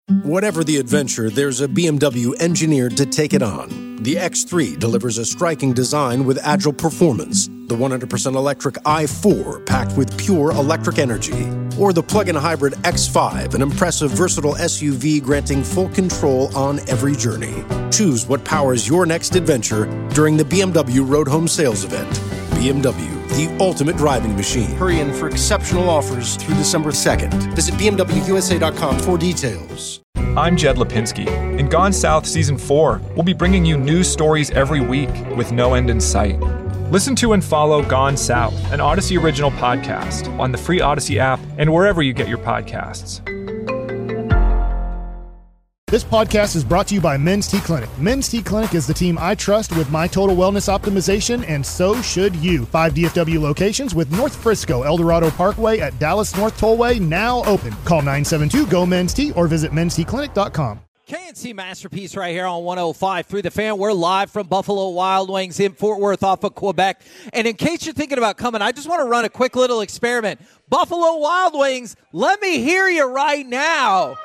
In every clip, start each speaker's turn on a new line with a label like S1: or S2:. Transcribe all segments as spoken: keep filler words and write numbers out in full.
S1: Whatever the adventure, there's a B M W engineered to take it on. The X three delivers a striking design with agile performance. The one hundred percent electric i four packed with pure electric energy. Or the plug-in hybrid X five, an impressive versatile S U V granting full control on every journey. Choose what powers your next adventure during the B M W Road Home Sales Event. B M W, the ultimate driving machine. Hurry in for exceptional offers through December second. Visit B M W U S A dot com for details.
S2: I'm Jed Lipinski. In Gone South Season four, we'll be bringing you news stories every week with no end in sight. Listen to and follow Gone South, an Odyssey original podcast, on the free Odyssey app and wherever you get your podcasts.
S3: This podcast is brought to you by Men's T Clinic. Men's T Clinic is the team I trust with my total wellness optimization, and so should you. Five D F W locations with North Frisco, El Dorado Parkway at Dallas North Tollway now open. Call nine seven two, G O, Men's T or visit mens t clinic dot com.
S4: K N C Masterpiece right here on one oh five through the Fan. We're live from Buffalo Wild Wings in Fort Worth off of Quebec. And in case you're thinking about coming, I just want to run a quick little experiment. Buffalo Wild Wings, let me hear you right now.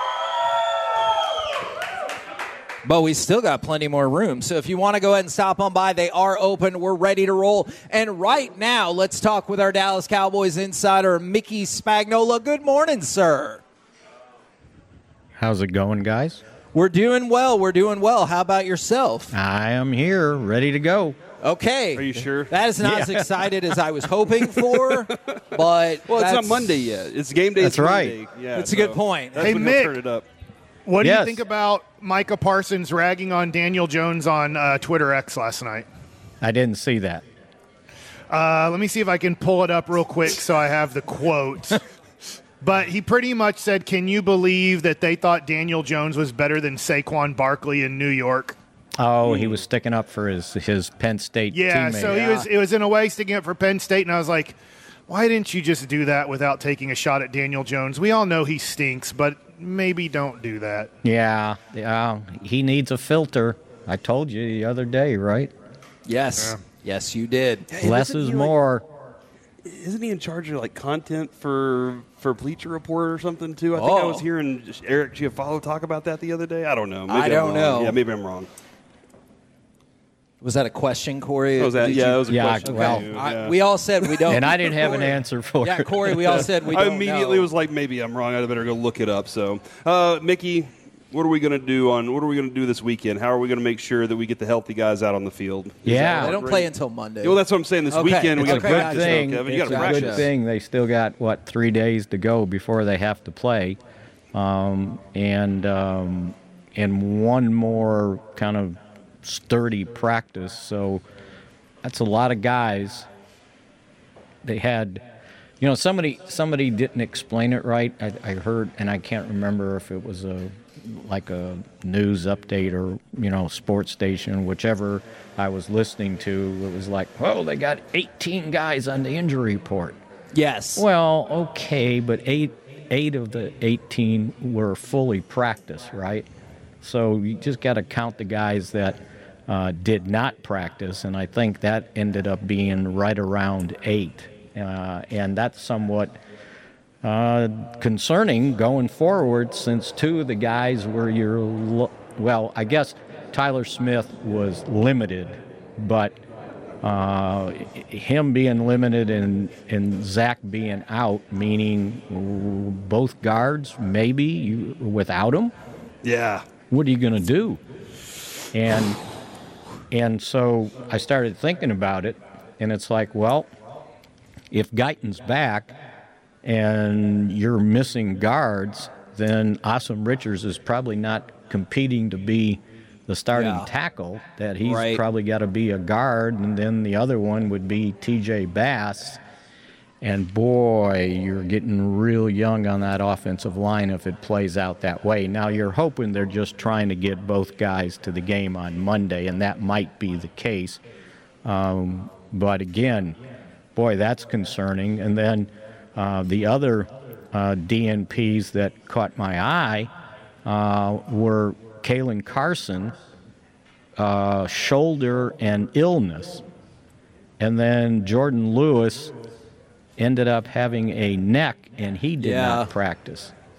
S4: But we still got plenty more room. So if you want to go ahead and stop on by, they are open. We're ready to roll. And right now, let's talk with our Dallas Cowboys insider, Mickey Spagnola. Good morning, sir.
S5: How's it going, guys?
S4: We're doing well. We're doing well. How about yourself?
S5: I am here, ready to go.
S4: Okay.
S6: Are you sure?
S4: That is not
S5: Yeah.
S4: as excited as I was hoping for, but
S6: well, it's
S4: that's,
S6: not Monday yet. It's game day.
S5: That's right.
S6: Monday. Yeah,
S4: That's
S6: so
S4: a good point.
S6: That's
S3: Hey,
S6: when they'll
S3: Mick.
S6: turn it up.
S3: What do
S5: Yes.
S3: you think about Micah Parsons ragging on Daniel Jones on uh, Twitter X last night?
S5: I didn't see that.
S3: Uh, let me see if I can pull it up real quick so I have the quote. But he pretty much said, can you believe that they thought Daniel Jones was better than Saquon Barkley in New York?
S5: Oh, he was sticking up for his his Penn State
S3: Yeah,
S5: teammate.
S3: so he was. It was in a way sticking up for Penn State, and I was like, why didn't you just do that without taking a shot at Daniel Jones? We all know he stinks, but maybe don't do that.
S5: Yeah, yeah, he needs a filter. I told you the other day, right?
S4: Yes. Yes, you did.
S6: Hey,
S5: Less
S6: isn't
S5: is
S6: he, like-
S5: more.
S6: Isn't he in charge of like content for for Bleacher Report or something too? I think I
S4: Oh.
S6: was hearing Eric Giafalo talk about that the other day. I don't know. Maybe
S4: I
S6: I'm
S4: don't
S6: wrong.
S4: know.
S6: Yeah, maybe I'm wrong.
S4: Was that a question, Corey?
S6: Oh, was that?
S4: Did
S6: Yeah,
S4: you-
S6: that was a
S5: Yeah,
S6: question.
S5: well,
S6: for you,
S4: I-
S6: yeah.
S4: we all said we don't.
S5: And I didn't have an
S4: Corey-
S5: answer for
S4: Yeah,
S5: it.
S4: Corey, we all said we
S6: I
S4: don't
S6: immediately
S4: know.
S6: was like, maybe I'm wrong. I better go look it up. So, uh, Mickey, what are we going to do on? What are we going to do this weekend? How are we going to make sure that we get the healthy guys out on the field? Is
S5: Yeah.
S6: that
S4: They don't
S6: great?
S4: play until Monday.
S6: Well, that's what I'm saying. This
S4: Okay.
S6: weekend we
S5: It's
S6: got
S5: a
S6: to
S4: Okay,
S5: good
S6: practice.
S5: thing.
S6: though, Kevin. You
S5: It's
S6: got
S5: a
S6: to
S5: good
S6: practice.
S5: thing. They still got what three days to go before they have to play, um, and um, and one more kind of sturdy practice. So that's a lot of guys. They had, you know, somebody somebody didn't explain it right. I, I heard, and I can't remember if it was a like a news update or, you know, sports station, whichever I was listening to. It was like, oh, they got eighteen guys on the injury report.
S4: Yes.
S5: Well, okay, but eight eight of the eighteen were fully practiced, right? So you just got to count the guys that uh, did not practice, and I think that ended up being right around eight. Uh, and that's somewhat uh, concerning going forward, since two of the guys were your, lo- well, I guess Tyler Smith was limited, but uh, him being limited and, and Zach being out, meaning both guards, maybe you, without him,
S6: Yeah.
S5: what are you going to do? And and so I started thinking about it, and it's like, well, if Guyton's back and you're missing guards, then Awesome Richards is probably not competing to be the starting
S4: Yeah.
S5: tackle, that he's
S4: Right.
S5: probably got to be a guard, and then the other one would be T J Bass. And boy, you're getting real young on that offensive line if it plays out that way. Now, you're hoping they're just trying to get both guys to the game on Monday, and that might be the case. Um, but again, boy, that's concerning. And then uh, the other uh, D N Ps that caught my eye uh, were Kalen Carson, uh, shoulder and illness. And then Jordan Lewis ended up having a neck, and he did
S4: Yeah.
S5: not practice.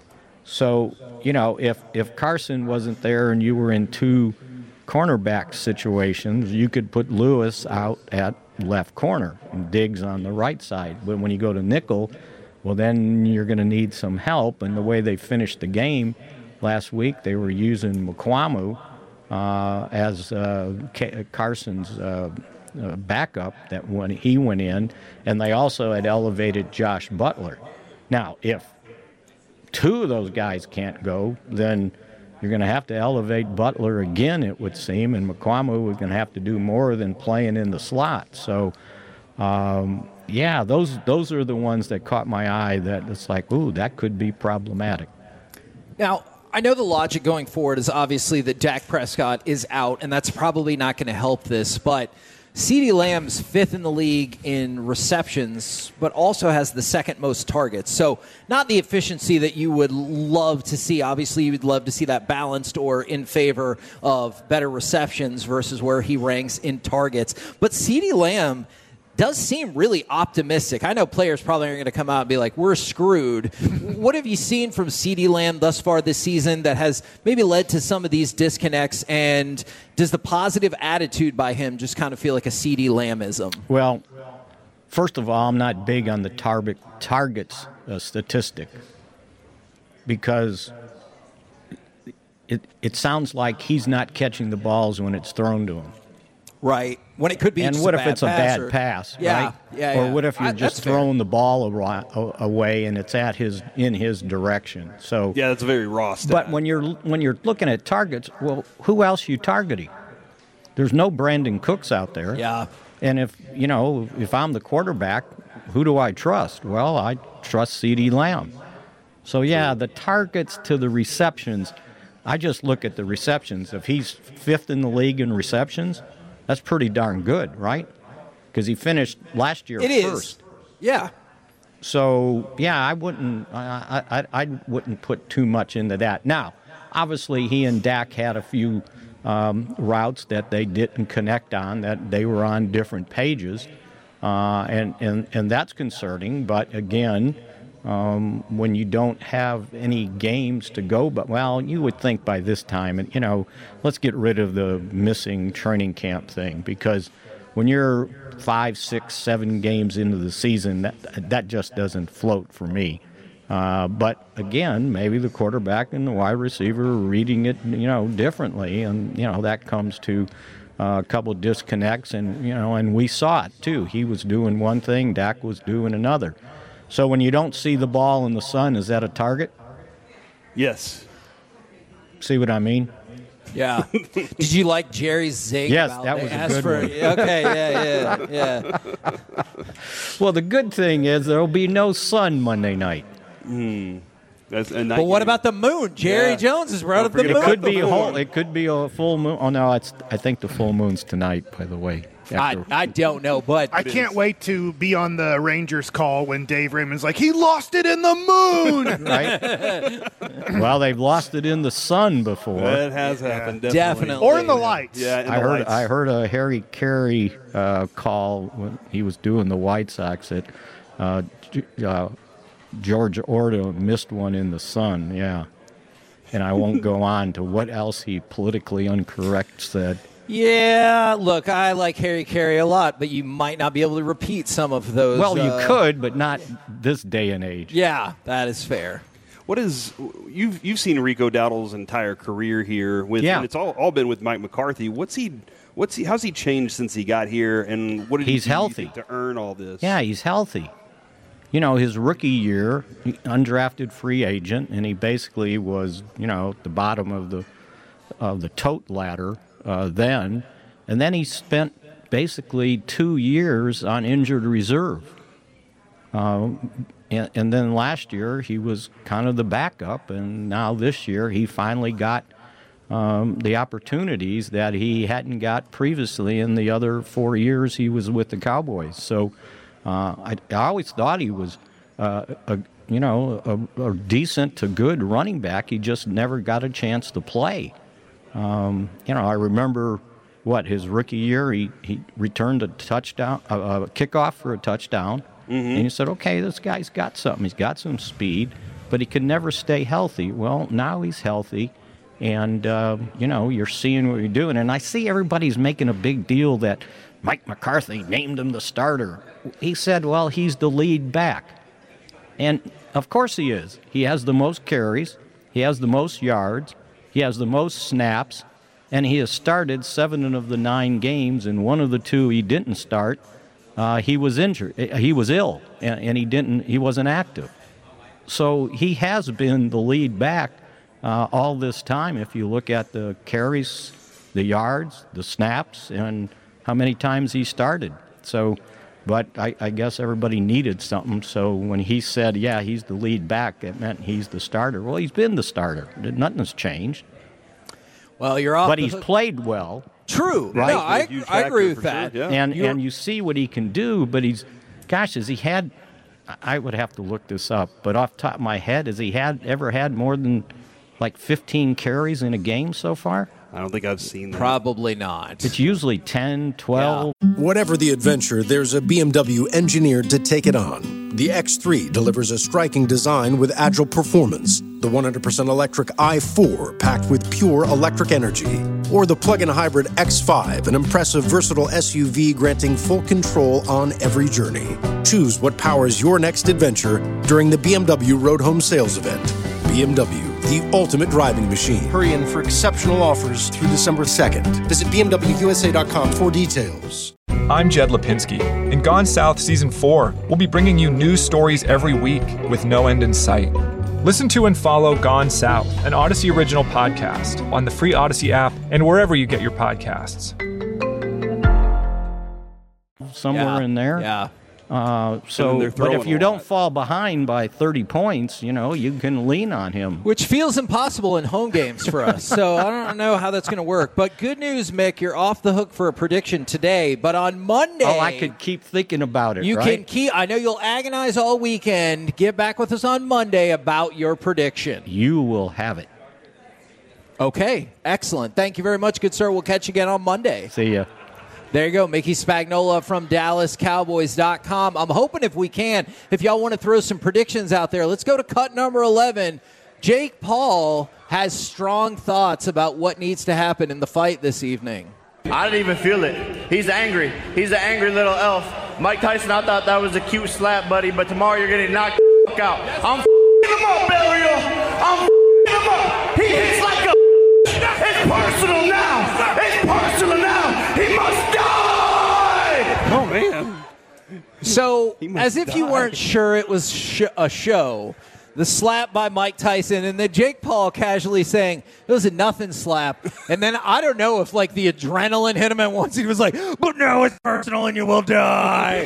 S5: So, you know, if, if Carson wasn't there and you were in two cornerback situations, you could put Lewis out at left corner and Diggs on the right side. But when you go to nickel, well, then you're going to need some help. And the way they finished the game last week, they were using Mukwamu uh, as uh, K- Carson's uh, uh, backup that when he went in, and they also had elevated Josh Butler. Now, if two of those guys can't go, then you're going to have to elevate Butler again, it would seem, and Mukwamu was going to have to do more than playing in the slot. So, um, yeah, those those are the ones that caught my eye that it's like, ooh, that could be problematic.
S4: Now, I know the logic going forward is obviously that Dak Prescott is out, and that's probably not going to help this, but CeeDee Lamb's fifth in the league in receptions, but also has the second most targets. So not the efficiency that you would love to see. Obviously, you would love to see that balanced or in favor of better receptions versus where he ranks in targets. But CeeDee Lamb does seem really optimistic. I know players probably aren't going to come out and be like, we're screwed. What have you seen from CeeDee Lamb thus far this season that has maybe led to some of these disconnects? And does the positive attitude by him just kind of feel like a CeeDee Lambism?
S5: Well, first of all, I'm not big on the target targets uh, statistic because it it sounds like he's not catching the balls when it's thrown to him.
S4: Right. When it could be
S5: and
S4: just
S5: what
S4: a
S5: if
S4: bad
S5: it's a
S4: pass
S5: bad
S4: or,
S5: pass,
S4: yeah,
S5: right?
S4: Yeah,
S5: or
S4: yeah.
S5: what if you're
S4: I,
S5: just
S4: fair.
S5: throwing the ball away and it's at his in his direction? So
S6: yeah, that's a very raw stat.
S5: But when you're when you're looking at targets, well, who else are you targeting? There's no Brandon Cooks out there.
S4: Yeah.
S5: And if you know, if I'm the quarterback, who do I trust? Well, I trust CeeDee Lamb. So yeah, the targets to the receptions, I just look at the receptions. If he's fifth in the league in receptions, that's pretty darn good, right? Because he finished last year
S4: it
S5: first.
S4: Is. Yeah.
S5: So yeah, I wouldn't, I, I, I wouldn't put too much into that. Now, obviously, he and Dak had a few um, routes that they didn't connect on, that they were on different pages, uh, and and and that's concerning. But again, um, when you don't have any games to go, but well, you would think by this time, and you know, let's get rid of the missing training camp thing, because when you're five, six, seven games into the season, that that just doesn't float for me. Uh, but again, maybe the quarterback and the wide receiver are reading it, you know, differently, and you know that comes to uh, a couple of disconnects, and you know, and we saw it too. He was doing one thing, Dak was doing another. So when you don't see the ball in the sun, is that a target?
S6: Yes.
S5: See what I mean?
S4: Yeah. Did you like Jerry's zing?
S5: Yes,
S4: about
S5: that was a
S4: asked
S5: good
S4: for,
S5: one.
S4: Okay, yeah, yeah, yeah.
S5: Well, the good thing is there will be no sun Monday night.
S6: Mm. That's a night
S4: But what
S6: game.
S4: about the moon? Jerry
S6: Yeah.
S4: Jones has brought
S6: Don't
S4: up the
S6: forget
S4: moon.
S5: It could be a
S6: moon.
S5: whole. It could be a full moon. Oh no, it's. I think the full moon's tonight. By the way.
S4: I,
S5: After-
S4: I don't know, but
S3: I can't wait to be on the Rangers call when Dave Raymond's like, he lost it in the moon.
S5: right? Well, they've lost it in the sun before.
S6: That has happened, definitely.
S4: Definitely.
S3: Or in the lights.
S6: Yeah, in
S5: I
S6: the
S5: heard.
S6: lights.
S5: I heard a Harry Carey uh, call when he was doing the White Sox that uh, G- uh, George Orta missed one in the sun. Yeah, and I won't go on to what else he politically incorrect said.
S4: yeah, look, I like Harry Carey a lot, but you might not be able to repeat some of those.
S5: Well, you
S4: uh,
S5: could, but not this day and age.
S4: Yeah, that is fair.
S6: What is you've you've seen Rico Dowdle's entire career here with,
S5: Yeah.
S6: and it's all, all been with Mike McCarthy. What's he? What's he? How's he changed since he got here? And what did
S5: He's
S6: he do, you
S5: healthy.
S6: think, to earn all this?
S5: Yeah, he's healthy. You know, his rookie year, he- undrafted free agent, and he basically was, you know, at the bottom of the of the tote ladder uh, then, and then he spent basically two years on injured reserve. Uh, and, and then last year he was kind of the backup, and now this year he finally got um, the opportunities that he hadn't got previously in the other four years he was with the Cowboys. So uh, I, I always thought he was, uh, a, you know, a, a decent to good running back. He just never got a chance to play. Um, you know, I remember what his rookie year he, he returned a touchdown, a, a kickoff for a touchdown, and you said, okay, this guy's got something. He's got some speed. but he could never stay healthy. Well, now he's healthy, and, uh, you know, you're seeing what you're doing. And I see everybody's making a big deal that Mike McCarthy named him the starter. He said, well, he's the lead back. And, of course, he is. He has the most carries. He has the most yards. He has the most snaps. And he has started seven of the nine games, and one of the two he didn't start. Uh, he was injured. He was ill, and, and he didn't. He wasn't active. So he has been the lead back uh, all this time. If you look at the carries, the yards, the snaps, and how many times he started. So, but I, I guess everybody needed something. So when he said, "Yeah, he's the lead back," it meant he's the starter. Well, he's been the starter. Nothing's changed.
S4: Well, you're off.
S5: But
S4: the
S5: he's
S4: hook.
S5: played well.
S4: True.
S5: Right?
S4: No, I,
S6: Huge
S4: I agree with
S6: factor for
S4: that.
S6: sure, yeah.
S5: And
S4: You're-
S5: and you see what he can do, but he's, gosh, has he had, I would have to look this up, but off the top of my head, has he had ever had more than like fifteen carries in a game so far?
S6: I don't think I've seen that.
S4: Probably not.
S5: It's usually ten, twelve.
S1: Whatever the adventure, there's a B M W engineered to take it on. The X three delivers a striking design with agile performance. The one hundred percent electric i four packed with pure electric energy. Or the plug-in hybrid X five, an impressive versatile S U V granting full control on every journey. Choose what powers your next adventure during the B M W Road Home Sales Event. B M W, the ultimate driving machine.
S7: Hurry in for exceptional offers through December second. Visit B M W U S A dot com for details.
S2: I'm Jed Lipinski. In Gone South Season four, we'll be bringing you news stories every week with no end in sight. Listen to and follow Gone South, an Odyssey original podcast, on the free Odyssey app and wherever you get your podcasts.
S5: Somewhere
S4: Yeah.
S5: in there.
S4: Yeah.
S5: Uh, so,
S6: they're
S5: but
S6: throwing
S5: if you
S6: a
S5: don't
S6: lot.
S5: fall behind by thirty points, you know, you can lean on him.
S4: Which feels impossible in home games for us. So I don't know how that's going to work. But good news, Mick, you're off the hook for a prediction today. But on Monday,
S5: Oh, I could keep thinking about it,
S4: you
S5: right?
S4: can keep. I know you'll agonize all weekend. Get back with us on Monday about your prediction.
S5: You will have it.
S4: Okay, excellent. Thank you very much, good sir. We'll catch you again on Monday.
S5: See ya.
S4: There you go, Mickey Spagnola from Dallas Cowboys dot com. I'm hoping if we can, if y'all want to throw some predictions out there, let's go to cut number eleven. Jake Paul has strong thoughts about what needs to happen in the fight this evening.
S8: I didn't even feel it. He's angry. He's an angry little elf. Mike Tyson, I thought that was a cute slap, buddy, but tomorrow you're getting knocked the fuck out. I'm f***ing him up, Burial. I'm f***ing him up. He hits like a It's personal now. It's personal now. He must die.
S6: Oh, man.
S4: So,
S6: He must
S4: as if you
S6: die.
S4: weren't sure it was sh- a show, the slap by Mike Tyson, and then Jake Paul casually saying, it was a nothing slap. And then I don't know if, like, the adrenaline hit him at once. He was like, but now it's personal and you will die.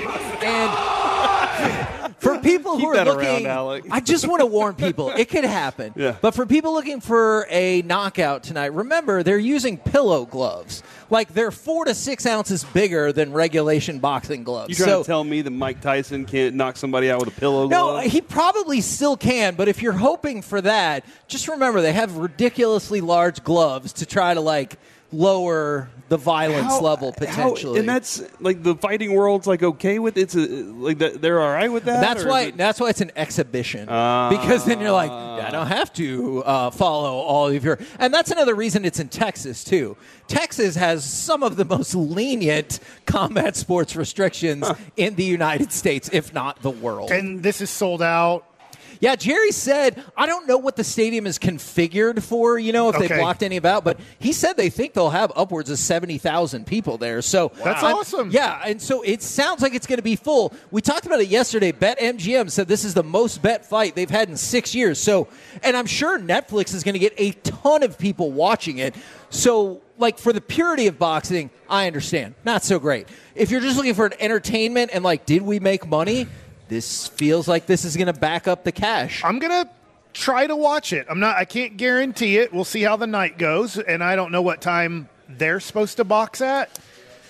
S4: And for people who
S6: Keep
S4: are
S6: that around,
S4: looking,
S6: Alec.
S4: I just want to warn people, it could happen.
S6: Yeah.
S4: But for people looking for a knockout tonight, remember, they're using pillow gloves. Like, they're four to six ounces bigger than regulation boxing gloves.
S6: You trying
S4: so,
S6: to tell me that Mike Tyson can't knock somebody out with a pillow
S4: no,
S6: glove?
S4: he probably still can, but if you're hoping for that, just remember they have ridiculously large gloves to try to, like, lower the violence
S6: How-
S4: level
S6: how-
S4: potentially.
S6: and that's like the fighting world's like okay with it. It's a, like that, they're all right with that.
S4: That's
S6: or
S4: why.
S6: is it-
S4: That's why it's an exhibition.
S6: Ah.
S4: Because then you're like, I don't have to uh, follow all of your. And that's another reason it's in Texas too. Texas has some of the most lenient combat sports restrictions in the United States, if not the world.
S3: And this is sold out.
S4: Yeah, Jerry said, I don't know what the stadium is configured for, you know, if they
S3: Okay.
S4: blocked any about, but he said they think they'll have upwards of seventy thousand people there. So
S3: That's
S4: I'm-
S3: awesome.
S4: Yeah, and so it sounds like it's going to be full. We talked about it yesterday. BetMGM said this is the most bet fight they've had in six years. So, and I'm sure Netflix is going to get a ton of people watching it. So, like, for the purity of boxing, I understand. Not so great. If you're just looking for an entertainment and, like, did we make money? This feels like this is going to back up the cash.
S3: I'm gonna try to watch it. I'm not. I can't guarantee it. We'll see how the night goes, and I don't know what time they're supposed to box at.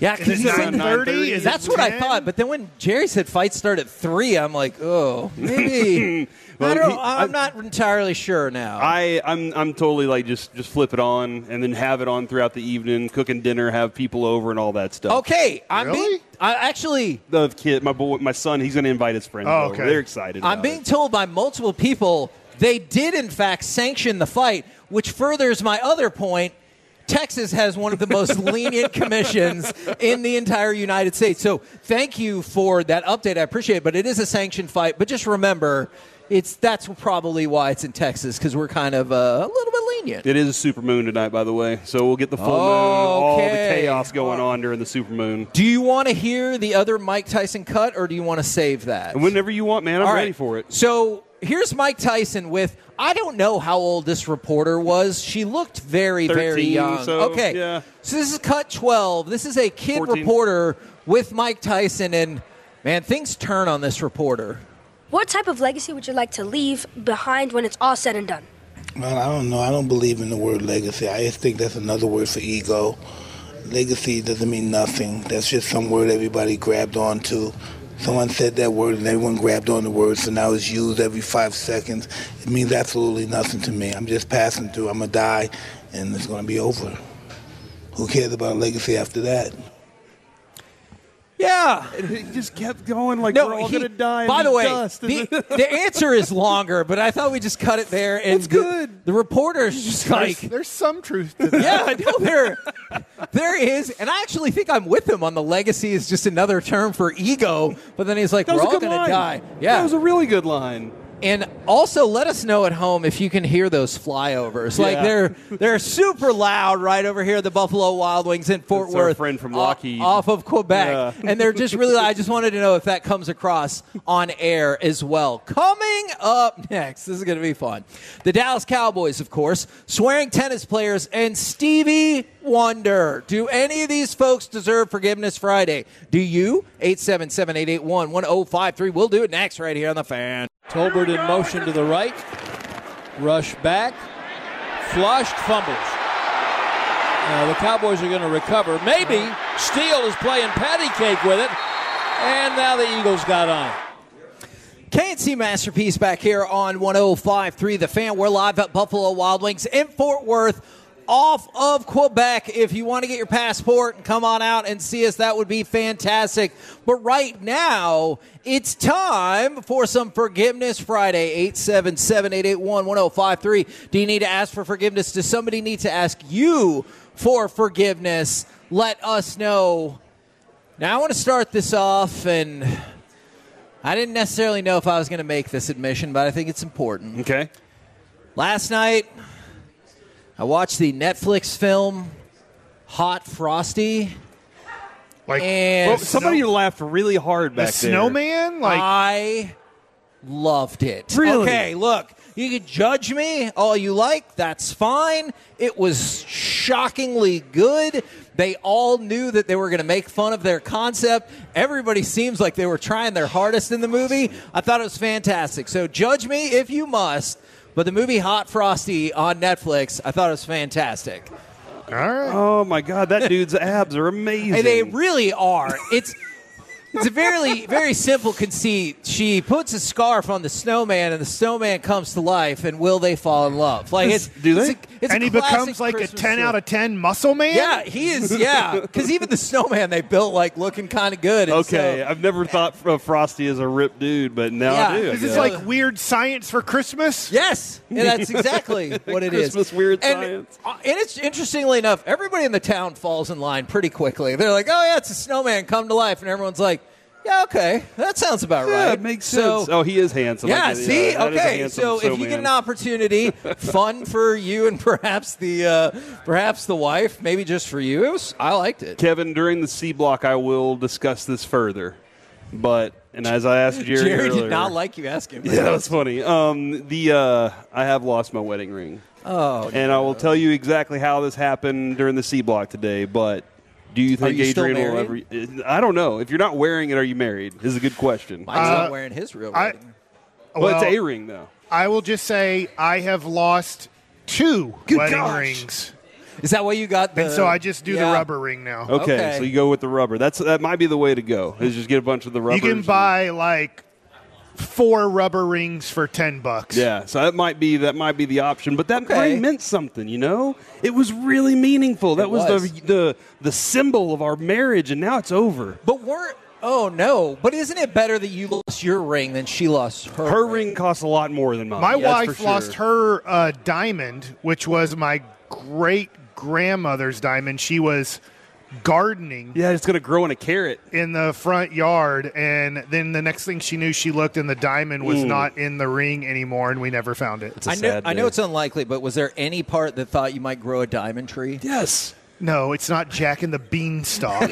S4: Yeah,
S3: Is it
S4: because
S3: nine thirty? Is it
S4: that's what I
S3: ten?
S4: thought. But then when Jerry said fights start at three, I'm like, oh, maybe.
S6: Well,
S4: I don't,
S6: he-
S4: I'm
S6: I-
S4: not entirely sure now.
S6: I, I'm I'm totally like just, just flip it on and then have it on throughout the evening, cooking dinner, have people over and all that stuff.
S4: okay, I'm
S3: Really?
S4: being, I actually,
S6: The kid, my boy, my son, he's going to invite his friends
S3: Oh,
S6: over.
S3: okay.
S6: They're excited.
S4: I'm
S6: about
S4: being
S6: it.
S4: told by multiple people they did in fact sanction the fight, which furthers my other point. Texas has one of the most lenient commissions in the entire United States. So thank you for that update. I appreciate it. But it is a sanctioned fight. But just remember, it's that's probably why it's in Texas, because we're kind of uh, a little bit lenient.
S6: It is a super moon tonight, by the way, so we'll get the full moon, all the
S4: Okay.
S6: chaos going on during the super moon.
S4: Do you want to hear the other Mike Tyson cut, or do you want to save that?
S6: And whenever you want, man, I'm
S4: All
S6: ready
S4: right.
S6: for it.
S4: So here's Mike Tyson with, I don't know how old this reporter was. She looked very, very
S6: thirteen,
S4: young.
S6: so,
S4: okay.
S6: yeah.
S4: So this is cut twelve. This is a kid
S6: fourteen.
S4: reporter with Mike Tyson, and, man, things turn on this reporter.
S9: What type of legacy would you like to leave behind when it's all said and done?
S10: Well, I don't know. I don't believe in the word legacy. I just think that's another word for ego. Legacy doesn't mean nothing. That's just some word everybody grabbed onto. Someone said that word and everyone grabbed on the word, so now it's used every five seconds. It means absolutely nothing to me. I'm just passing through. I'm going to die, and it's going to be over. Who cares about legacy after that?
S4: Yeah.
S6: He just kept going like
S4: No,
S6: we're all
S4: he-
S6: going to die.
S4: By
S6: in
S4: the way,
S6: dust.
S4: the, the answer is longer, but I thought we just cut it there. And
S6: It's
S4: the-
S6: good.
S4: The, reporter's just
S3: There's,
S4: like,
S3: there's some truth to that.
S4: yeah, I know there, there is, and I actually think I'm with him on the legacy is just another term for ego. But then he's like,
S6: that
S4: we're
S6: was a
S4: all
S6: good
S4: going to
S6: line.
S4: die. Yeah,
S6: that was a really good line.
S4: and also let us know at home if you can hear those flyovers. Like
S6: Yeah.
S4: they're they're super loud right over here at the Buffalo Wild Wings in Fort
S6: That's our
S4: Worth,
S6: friend from
S4: o-
S6: Lockheed.
S4: off of Quebec,
S6: Yeah.
S4: and they're just really. I just wanted to know if that comes across on air as well. Coming up next, this is going to be fun. The Dallas Cowboys, of course, swearing tennis players, and Stevie Wonder. Do any of these folks deserve Forgiveness Friday? Do you? eight seven seven, eight eight one, one oh five three. We'll do it next right here on The Fan.
S11: Tolbert in motion to the right. Rush back. Flushed. Fumbles. Now the Cowboys are going to recover. Maybe Steele is playing patty cake with it. And now the Eagles got on it.
S4: K and C Masterpiece back here on one oh five three The Fan. We're live at Buffalo Wild Wings in Fort Worth, off of Quebec. If you want to get your passport and come on out and see us, that would be fantastic. But right now, it's time for some Forgiveness Friday. eight seven seven, eight eight one, one oh five three. Do you need to ask for forgiveness? Does somebody need to ask you for forgiveness? Let us know. Now, I want to start this off, and I didn't necessarily know if I was going to make this admission, but I think it's important.
S6: Okay.
S4: Last night, I watched the Netflix film Hot Frosty.
S3: Like
S4: And
S6: Well, somebody
S3: snow-
S6: laughed really hard
S3: the
S6: back there.
S3: snowman? Like
S4: I loved it.
S6: Really?
S4: Okay, look, you can judge me all you like. That's fine. It was shockingly good. They all knew that they were going to make fun of their concept. Everybody seems like they were trying their hardest in the movie. I thought it was fantastic. So judge me if you must. But the movie Hot Frosty on Netflix, I thought it was fantastic.
S3: all right.
S6: Oh my God, that dude's abs are amazing.
S4: Hey, they really are. It's it's a very very simple conceit. She puts a scarf on the snowman, and the snowman comes to life. And will they fall in love? Like it's
S6: Do they?
S4: It's a, it's a
S3: and he
S4: classic
S3: becomes like
S4: Christmas
S3: a ten
S4: story.
S3: out of ten muscle man?
S4: Yeah, he is. Yeah, because even the snowman they built like looking kind of good. And
S6: Okay,
S4: so-
S6: I've never thought of Frosty as a ripped dude, but now
S4: Yeah.
S6: I do. I
S3: Is this
S6: guess.
S3: like weird science for Christmas?
S4: Yes, yeah, that's exactly what it is.
S6: Christmas weird
S4: and,
S6: science.
S4: uh, and it's interestingly enough, everybody in the town falls in line pretty quickly. They're like, "Oh yeah, it's a snowman come to life," and everyone's like, "Yeah, okay, that sounds about
S6: Yeah,
S4: right."
S6: it makes
S4: So-
S6: sense. Oh, he is handsome. I
S4: Yeah,
S6: get it.
S4: see?
S6: Yeah, that is a
S4: Okay,
S6: handsome
S4: so if you get
S6: snowman.
S4: an opportunity, fun for you and perhaps the uh, perhaps the wife, maybe just for you, it was, I liked it.
S6: Kevin, during the C block, I will discuss this further. But, and as I asked Jerry
S4: Jerry
S6: earlier,
S4: did not like you asking.
S6: Yeah, that was funny. Um, the uh, I have lost my wedding ring.
S4: Oh,
S6: And I will tell you exactly how this happened during the C block today, but do you think
S4: you still
S6: Adrian will ever... I don't know. If you're not wearing it, are you married? Is a good question.
S4: Mike's
S3: Uh,
S4: not wearing his real
S3: I-
S4: wedding.
S6: Well, it's
S3: Well,
S6: a ring, though.
S3: I will just say I have lost two
S6: Good
S3: wedding
S6: gosh.
S3: rings.
S4: Is that why you got the?
S3: And so I just do
S4: yeah.
S3: the rubber ring now.
S6: Okay,
S4: Okay.
S6: so you go with the rubber. That's That might be the way to go, is just get a bunch of the rubbers.
S3: You can buy like four rubber rings for ten bucks.
S6: Yeah, so that might be that might be the option, but that
S4: Okay.
S6: ring meant something, you know. It was really meaningful. That
S4: It
S6: was,
S4: was.
S6: the the the symbol of our marriage, and now it's over.
S4: But weren't. Oh no! But isn't it better that you lost your ring than she lost her?
S6: Her ring costs a lot more than mine.
S3: My
S6: that's
S3: wife
S6: for
S3: lost
S6: sure.
S3: her uh, diamond, which was my great grandmother's diamond. She was gardening
S6: Yeah, it's gonna grow in a carrot.
S3: in the front yard, and then the next thing she knew, she looked and the diamond was
S6: Mm.
S3: not in the ring anymore, and we never found it.
S6: It's a
S4: I know.
S6: sad
S4: I know
S6: day.
S4: it's unlikely, but was there any part that thought you might grow a diamond tree?
S6: Yes.
S3: No, it's not Jack and the Beanstalk.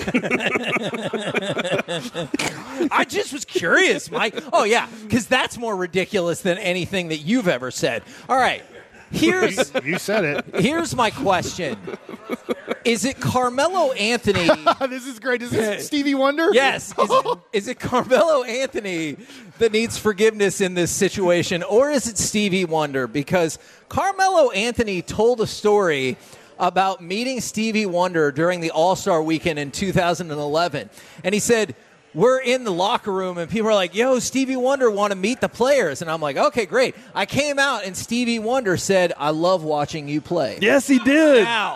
S4: I just was curious, Mike. Oh yeah, because that's more ridiculous than anything that you've ever said. All right, here's
S3: You said it.
S4: here's my question: Is it Carmelo Anthony?
S3: This is great. Is this Stevie Wonder?
S4: Yes. Is it, is it Carmelo Anthony that needs forgiveness in this situation, or is it Stevie Wonder? Because Carmelo Anthony told a story about meeting Stevie Wonder during the All-Star Weekend in two thousand eleven. And he said, we're in the locker room, and people are like, yo, Stevie Wonder want to meet the players. And I'm like, okay, great. I came out, and Stevie Wonder said, I love watching you play.
S6: Yes, he did.
S4: Now,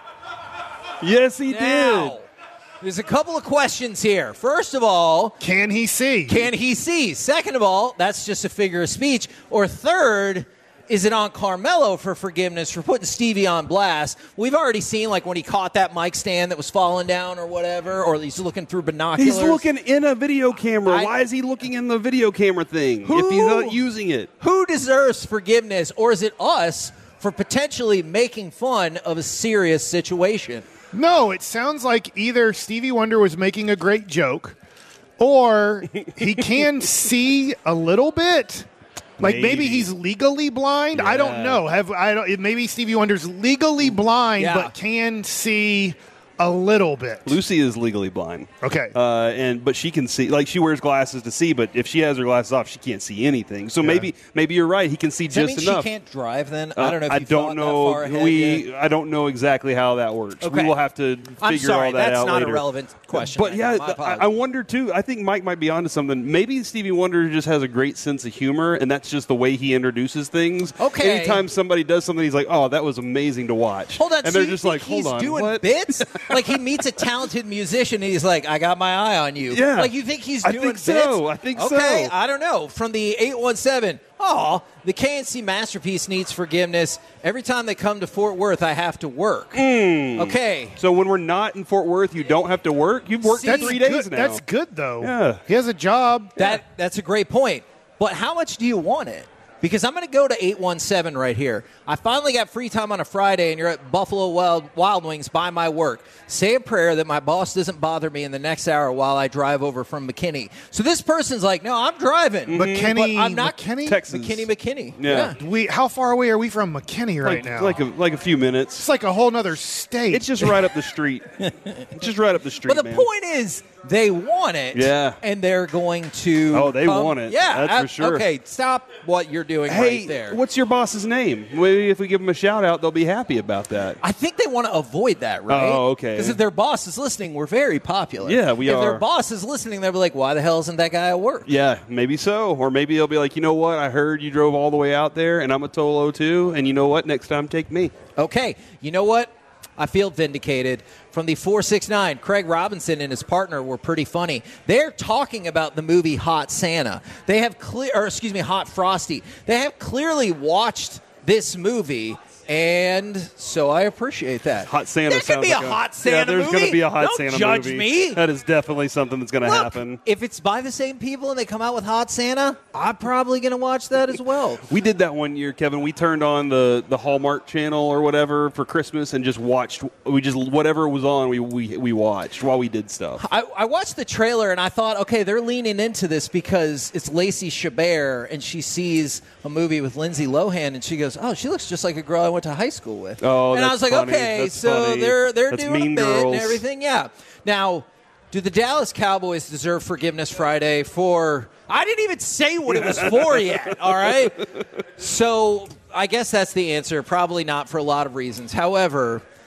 S6: Yes, he
S4: now,
S6: did.
S4: there's a couple of questions here. First of all,
S3: Can he see?
S4: can he see? Second of all, that's just a figure of speech. Or third, is it on Carmelo for forgiveness for putting Stevie on blast? We've already seen, like, when he caught that mic stand that was falling down or whatever, or he's looking through binoculars.
S6: He's looking in a video camera.
S4: I-
S6: Why is he looking in the video camera thing
S4: Who-
S6: if he's not using it?
S4: Who deserves forgiveness, or is it us for potentially making fun of a serious situation?
S3: No, it sounds like either Stevie Wonder was making a great joke, or he can see a little bit. Like maybe,
S6: Maybe.
S3: he's legally blind. I don't
S6: Yeah.
S3: know. Have I don't? Maybe Stevie Wonder's legally blind,
S4: Yeah.
S3: but can see a little bit.
S6: Lucy is legally blind.
S3: Okay.
S6: Uh, and but she can see, like she wears glasses to see, but if she has her glasses off, she can't see anything. So maybe maybe you're right. He can see
S4: Does that
S6: just
S4: mean
S6: enough.
S4: she can't drive then?
S6: Uh,
S4: I don't know if
S6: I
S4: you
S6: don't
S4: thought
S6: know.
S4: that far ahead
S6: we
S4: yet.
S6: I don't know exactly how that works.
S4: Okay.
S6: We will have to figure
S4: I'm sorry,
S6: all that
S4: that's
S6: out
S4: not
S6: later.
S4: a relevant question.
S6: But
S4: right
S6: yeah,
S4: now. My
S6: th- I, I
S4: apologies.
S6: wonder too. I think Mike might be onto something. Maybe Stevie Wonder just has a great sense of humor, and that's just the way he introduces things.
S4: Okay.
S6: Anytime somebody does something, he's like, "Oh, that was amazing to watch."
S4: Hold on,
S6: and
S4: so
S6: they're
S4: you
S6: just
S4: think
S6: like,
S4: he's
S6: "Hold on,
S4: doing
S6: what?"
S4: bits? Like he meets a talented musician and he's like, I got my eye on you.
S6: Yeah.
S4: Like you think he's
S6: I
S4: doing
S6: think
S4: bits?
S6: so. I think so.
S4: Okay, I don't know. From the eight one seven, oh, the K N C Masterpiece needs forgiveness. Every time they come to Fort Worth, I have to work.
S6: Mm.
S4: Okay.
S6: So when we're not in Fort Worth, you don't have to work. You've worked
S4: See,
S6: for
S4: that's
S6: three
S3: good.
S6: days now.
S3: That's good though.
S6: Yeah.
S3: He has a job.
S4: That That's a great point. But how much do you want it? Because I'm going to go to eight one seven right here. I finally got free time on a Friday, and you're at Buffalo Wild, Wild Wings by my work. Say a prayer that my boss doesn't bother me in the next hour while I drive over from McKinney. So this person's like, no, I'm driving.
S3: McKinney,
S4: But I'm not
S3: McKinney?
S6: Texas.
S4: McKinney, McKinney.
S6: Yeah.
S3: We how far away are we from McKinney right
S6: like,
S3: now?
S6: like a like a few minutes.
S3: it's like a whole nother state.
S6: It's just right up the street. It's just right up the street.
S4: But the
S6: man.
S4: point is, they want it.
S6: Yeah.
S4: And they're going to.
S6: Oh, they
S4: come-
S6: want it.
S4: Yeah.
S6: That's for
S4: I-
S6: sure.
S4: Okay, stop what you're doing
S6: Hey,
S4: right there.
S6: what's your boss's name? Maybe if we give them a shout out, they'll be happy about that.
S4: I think they want to avoid that, right?
S6: Oh, okay.
S4: Because if their boss is listening, we're very popular.
S6: Yeah, we
S4: if
S6: are.
S4: their boss is listening, they'll be like, why the hell isn't that guy at work?
S6: Yeah, maybe so. Or maybe they'll be like, you know what? I heard you drove all the way out there, and I'm a Tolo too. And you know what? Next time, take me.
S4: Okay, you know what? I feel vindicated. From the four six nine, Craig Robinson and his partner were pretty funny. They're talking about the movie Hot Santa. They have clear, or excuse me, Hot Frosty. They have clearly watched this movie, and so I appreciate that.
S6: Hot Santa.
S4: There could
S6: sounds
S4: be
S6: like
S4: a Hot Santa
S6: Yeah, there's
S4: movie.
S6: going to be a Hot
S4: Don't
S6: Santa
S4: judge
S6: movie.
S4: me.
S6: That is definitely something that's going to
S4: Look,
S6: happen.
S4: if it's by the same people and they come out with Hot Santa, I'm probably going to watch that as well.
S6: We did that one year, Kevin. We turned on the, the Hallmark channel or whatever for Christmas and just watched. We just whatever was on, we we, we watched while we did stuff.
S4: I, I watched the trailer and I thought, okay, they're leaning into this because it's Lacey Chabert and she sees a movie with Lindsay Lohan and she goes, oh, she looks just like a girl I went to high school with.
S6: Oh,
S4: and I
S6: that's
S4: was like,
S6: funny.
S4: okay,
S6: That's
S4: so
S6: funny.
S4: they're they're
S6: That's
S4: doing
S6: Mean
S4: a bit
S6: Girls.
S4: and everything. Yeah. Now, do the Dallas Cowboys deserve forgiveness Friday for? I didn't even say what it was for yet. All right. So I guess that's the answer. Probably not for a lot of reasons. However,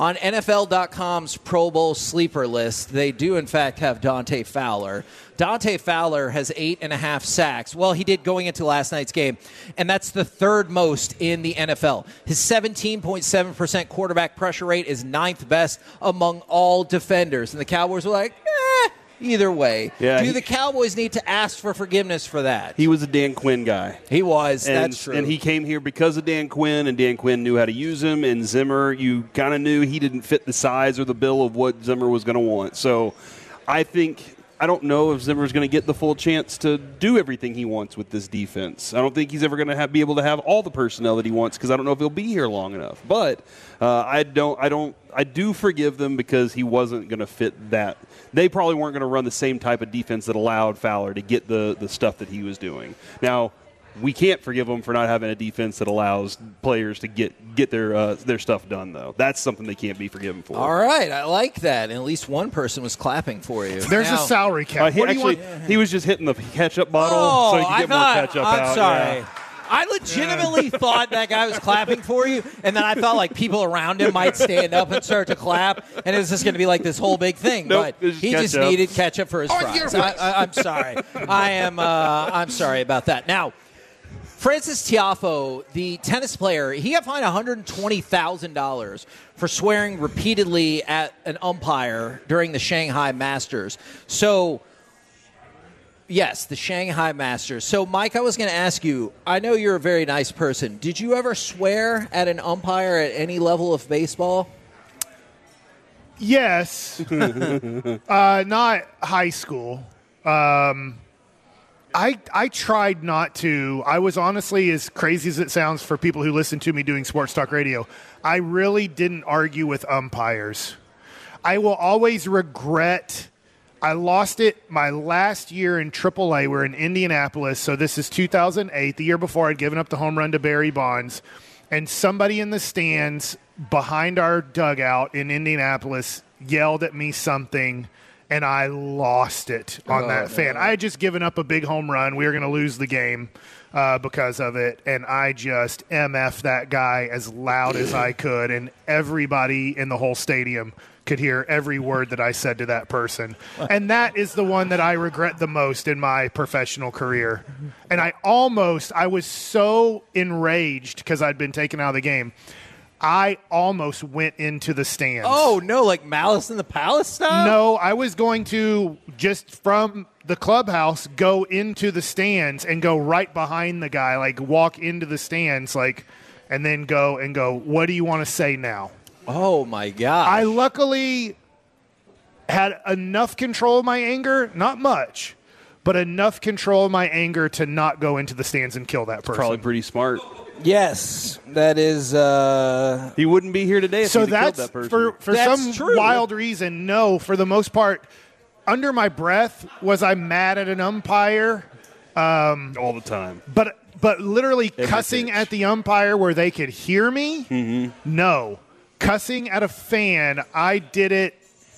S4: On N F L dot com's Pro Bowl sleeper list, they do, in fact, have Dante Fowler. Dante Fowler has eight and a half sacks. Well, he did going into last night's game, and that's the third most in the N F L. His seventeen point seven percent quarterback pressure rate is ninth best among all defenders. And the Cowboys were like, eh, either way.
S6: Yeah,
S4: do
S6: he,
S4: the Cowboys need to ask for forgiveness for that?
S6: He was a Dan Quinn guy.
S4: He was.
S6: And,
S4: that's true.
S6: And he came here because of Dan Quinn, and Dan Quinn knew how to use him. And Zimmer, you kind of knew he didn't fit the size or the bill of what Zimmer was going to want. So I think – I don't know if Zimmer's going to get the full chance to do everything he wants with this defense. I don't think he's ever going to have, be able to have all the personnel that he wants because I don't know if he'll be here long enough. But uh, I don't, I don't, I do forgive them because he wasn't going to fit that. They probably weren't going to run the same type of defense that allowed Fowler to get the the stuff that he was doing. Now, we can't forgive them for not having a defense that allows players to get get their uh, their stuff done, though. That's something they can't be forgiven for.
S4: All right, I like that. And at least one person was clapping for you.
S3: There's
S4: now,
S3: a salary cap.
S6: Uh, he,
S3: what do
S6: actually,
S3: you want?
S6: he was just hitting the ketchup bottle
S4: oh,
S6: so he could
S4: I
S6: get
S4: thought,
S6: more ketchup
S4: I'm
S6: out.
S4: sorry.
S6: Yeah.
S4: I legitimately thought that guy was clapping for you, and then I thought like people around him might stand up and start to clap, and it was just going to be like this whole big thing.
S6: Nope,
S4: but he
S6: ketchup.
S4: just needed ketchup for his fries. I, I, I'm sorry. I am. Uh, I'm sorry about that. Now, Francis Tiafoe, the tennis player, he got fined one hundred twenty thousand dollars for swearing repeatedly at an umpire during the Shanghai Masters. So, yes, the Shanghai Masters. So, Mike, I was going to ask you, I know you're a very nice person. Did you ever swear at an umpire at any level of baseball?
S3: Yes. uh, not high school. Um I I tried not to. I was honestly, as crazy as it sounds for people who listen to me doing sports talk radio, I really didn't argue with umpires. I will always regret I lost it my last year in triple A. We're in Indianapolis, so this is two thousand eight, the year before I'd given up the home run to Barry Bonds, and somebody in the stands behind our dugout in Indianapolis yelled at me something, and I lost it on
S4: oh,
S3: that fan.
S4: no.
S3: I had just given up a big home run. We were going to lose the game uh, because of it, and I just M F'd that guy as loud as I could, and everybody in the whole stadium could hear every word that I said to that person. And that is the one that I regret the most in my professional career. And I almost, I was so enraged because I'd been taken out of the game, I almost went into the stands.
S4: Oh, no, like Malice in the Palace style?
S3: No, I was going to just from the clubhouse go into the stands and go right behind the guy, like walk into the stands, like, and then go and go, what do you want to say now?
S4: Oh, my God.
S3: I luckily had enough control of my anger, not much, but enough control of my anger to not go into the stands and kill that person.
S6: Probably pretty smart.
S4: Yes, that is. Uh,
S6: he wouldn't be here today if
S3: so
S6: he'd
S3: that's
S6: killed that person.
S3: for for
S4: That's
S3: some
S4: true.
S3: wild reason. No, for the most part, under my breath, was I mad at an umpire? Um,
S6: All the time.
S3: But but literally
S6: Every
S3: cussing
S6: pitch.
S3: at the umpire where they could hear me?
S6: Mm-hmm.
S3: No. Cussing at a fan, I did it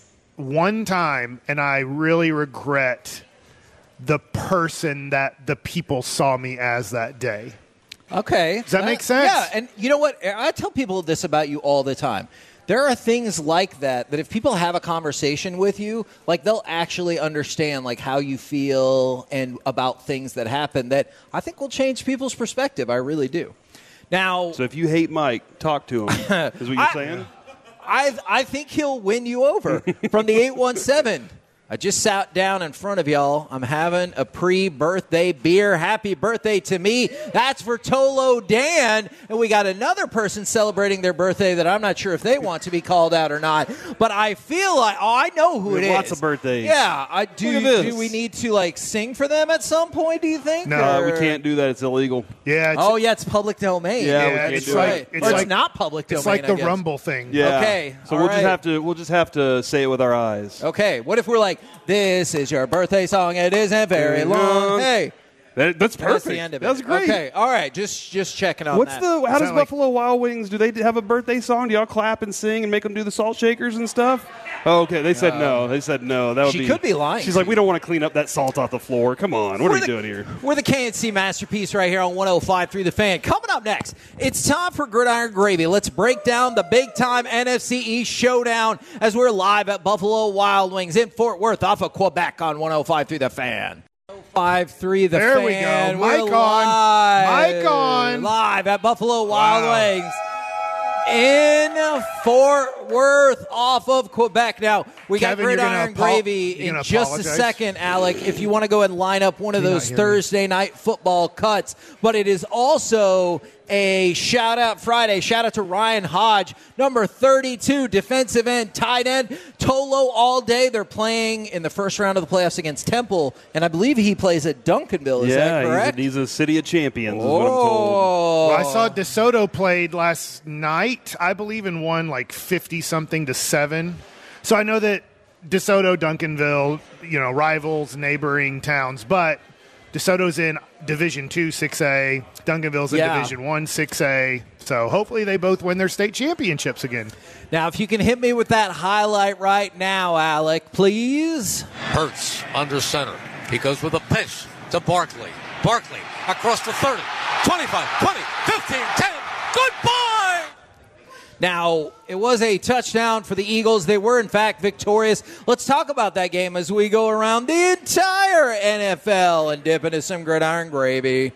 S3: one time, and I really regret the person that the people saw me as that day.
S4: Okay.
S3: Does that make sense?
S4: Yeah, and you know what? I tell people this about you all the time. There are things like that that if people have a conversation with you, like they'll actually understand like how you feel and about things that happen that I think will change people's perspective. I really do. Now,
S6: So if you hate Mike, talk to him. Is what you're
S4: I-
S6: saying?
S4: I I think he'll win you over from the eight one seven. I just sat down in front of y'all. I'm having a pre-birthday beer. Happy birthday to me. That's for Tolo Dan. And we got another person celebrating their birthday that I'm not sure if they want to be called out or not. But I feel like, oh, I know who
S6: We
S4: it
S6: have
S4: is.
S6: lots of birthdays.
S4: Yeah. I do.
S6: Look at this.
S4: Do we need to, like, sing for them at some point, do you think?
S3: No,
S6: Uh, we
S4: Or-
S6: can't do that. It's illegal.
S3: Yeah. It's,
S4: Oh, yeah, it's public domain.
S6: Yeah, we
S3: yeah,
S6: can't
S3: it's
S6: do
S3: like
S6: it.
S3: it's
S4: or it's
S3: like
S4: not public domain,
S3: it's like
S4: I
S3: the
S4: guess.
S3: Rumble thing.
S6: Yeah.
S4: Okay,
S6: So
S4: all
S6: we'll just
S4: right.
S6: have to we'll just have to say it with our eyes.
S4: Okay, what if we're like, this is your birthday song, it isn't very
S6: Very
S4: long.
S6: long.
S4: Hey,
S6: That, that's perfect.
S4: That's the end of it.
S6: That's great.
S4: Okay, all right, just just checking on
S6: What's
S4: that.
S6: the? How
S3: Is
S6: does
S3: that like-
S6: Buffalo Wild Wings? Do they have a birthday song? Do y'all clap and sing and make them do the salt shakers and stuff? Oh, okay, they said no. They said no. That would
S4: she
S6: be.
S4: could be lying.
S6: She's like, we don't want to clean up that salt off the floor. Come on, what
S4: We're
S6: are we
S4: the-
S6: doing here?
S4: We're the K N C Masterpiece right here on one oh five through the Fan. Coming up next, it's time for Gridiron Gravy. Let's break down the big-time N F C East showdown as we're live at Buffalo Wild Wings in Fort Worth off of Quebec on one oh five through the Fan. Five three the
S3: There
S4: Fan.
S3: we go.
S4: We're
S3: Mic on.
S4: live,
S3: Mic on.
S4: live at Buffalo Wild
S3: Wow.
S4: Wings in Fort Worth off of Quebec. Now we
S3: Kevin,
S4: got
S3: you're gonna
S4: Gridiron
S3: apo-
S4: Gravy
S3: you're
S4: in
S3: gonna
S4: just
S3: apologize?
S4: a second, Alec. If you want to go and line up one of
S3: Can you
S4: those
S3: not hear me?
S4: Thursday night football cuts, but it is also a shout out Friday. Shout out to Ryan Hodge, number thirty-two, defensive end, tight end, Tolo all day. They're playing in the first round of the playoffs against Temple, and I believe he plays at Duncanville. Is
S6: yeah,
S4: that correct?
S6: He's, a, he's a city of champions. Is what I'm told.
S3: Well, I saw DeSoto played last night, I believe, and won like fifty-something to seven. So I know that DeSoto, Duncanville, you know, rivals, neighboring towns, but DeSoto's in Division Two, six A. Duncanville's in
S4: Yeah.
S3: Division One, six A. So hopefully they both win their state championships again.
S4: Now, if you can hit me with that highlight right now, Alec, please.
S12: Hurts under center. He goes with a pitch to Barkley. Barkley across the thirty, twenty-five, twenty, fifteen, ten. Goodbye!
S4: Now, it was a touchdown for the Eagles. They were, in fact, victorious. Let's talk about that game as we go around the entire N F L and dip into some Gridiron Gravy.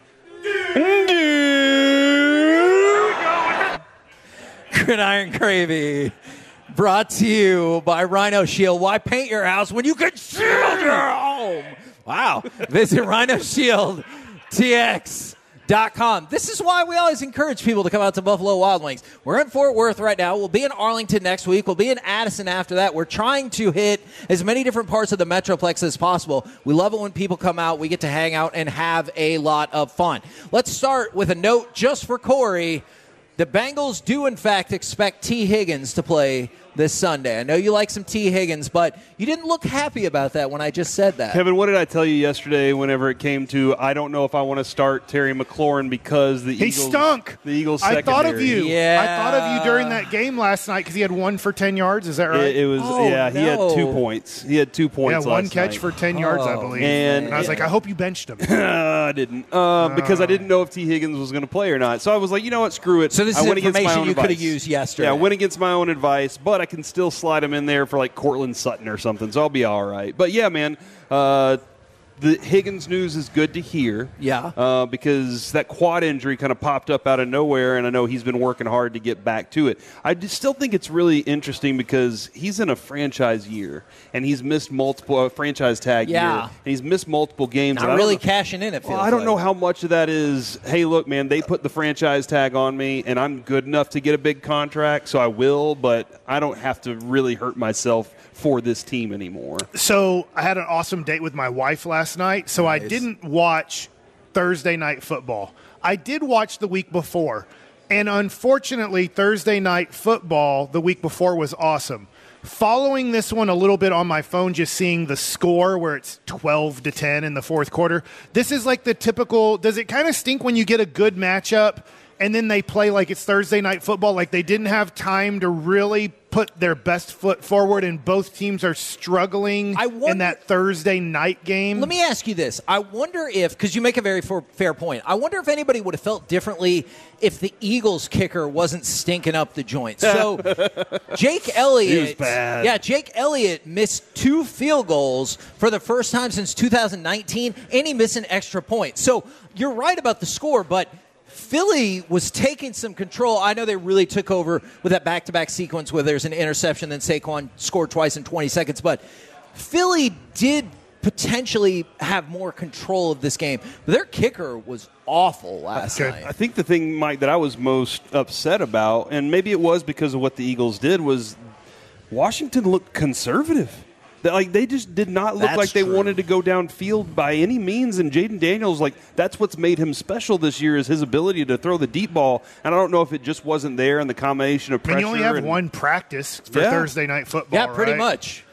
S4: Gridiron Gravy, brought to you by Rhino Shield. Why paint your house when you can shield your home? Wow. Visit Rhino Shield T X dot com. This is why we always encourage people to come out to Buffalo Wild Wings. We're in Fort Worth right now. We'll be in Arlington next week. We'll be in Addison after that. We're trying to hit as many different parts of the Metroplex as possible. We love it when people come out. We get to hang out and have a lot of fun. Let's start with a note just for Corey. The Bengals do, in fact, expect T. Higgins to play this Sunday. I know you like some T. Higgins, but you didn't look happy about that when I just said that.
S6: Kevin, what did I tell you yesterday whenever it came to I don't know if I want to start Terry McLaurin because the
S3: He
S6: Eagles
S3: stunk.
S6: The Eagles
S3: I
S6: secondary.
S3: thought of you.
S4: Yeah.
S3: I thought of you during that game last night because he had one for ten yards. Is that right?
S6: It, it was
S4: Oh,
S6: yeah, he had
S4: no.
S6: two points. He had two points
S3: yeah, one
S6: last
S3: catch
S6: night.
S3: for ten yards, I
S4: Oh,
S3: believe.
S6: And-
S3: And, I was like, I hope you benched him.
S6: I didn't uh, because I didn't know if T. Higgins was going to play or not. So I was like, you know what, screw it.
S4: So this
S6: I
S4: is
S6: went against my
S4: information
S6: own
S4: you could have
S6: advice.
S4: used yesterday.
S6: Yeah, I went against my own advice, but I can still slide him in there for like Cortland Sutton or something, so I'll be all right. But yeah, man, uh, the Higgins news is good to hear.
S4: Yeah.
S6: Uh, because that quad injury kind of popped up out of nowhere, and I know he's been working hard to get back to it. I just still think it's really interesting because he's in a franchise year, and he's missed multiple uh, franchise tag
S4: Yeah.
S6: year, and he's missed multiple games. and I
S4: Not
S6: don't
S4: really
S6: know-
S4: cashing in, it feels
S6: well, I don't
S4: like.
S6: know how much of that is, hey, look, man, they put the franchise tag on me, and I'm good enough to get a big contract, so I will, but I don't have to really hurt myself for this team anymore.
S3: So I had an awesome date with my wife last night, so I didn't watch Thursday night football. I did watch the week before, and unfortunately, Thursday night football the week before was awesome. Following this one a little bit on my phone, just seeing the score where it's twelve to ten in the fourth quarter, this is like the typical, does it kind of stink when you get a good matchup and then they play like it's Thursday night football, like they didn't have time to really put their best foot forward and both teams are struggling
S4: I wonder-
S3: in that Thursday night game?
S4: Let me ask you this. I wonder if, because you make a very for, fair point, I wonder if anybody would have felt differently if the Eagles kicker wasn't stinking up the joint. So Jake Elliott,
S6: He was bad.
S4: yeah, Jake Elliott missed two field goals for the first time since two thousand nineteen, and he missed an extra point. So you're right about the score, but Philly was taking some control. I know they really took over with that back-to-back sequence where there's an interception, then Saquon scored twice in twenty seconds. But Philly did potentially have more control of this game. But their kicker was awful last
S3: Okay.
S4: night.
S6: I think the thing, Mike, that I was most upset about, and maybe it was because of what the Eagles did, was Washington looked conservative. That, like, they just did not look
S4: That's
S6: like they
S4: true.
S6: wanted to go downfield by any means. And Jaden Daniels, like, that's what's made him special this year is his ability to throw the deep ball. And I don't know if it just wasn't there in the combination of
S3: I
S6: pressure.
S3: mean, you only have
S6: and,
S3: one practice for
S6: Yeah.
S3: Thursday night football,
S4: Yeah, pretty
S3: right?
S4: much.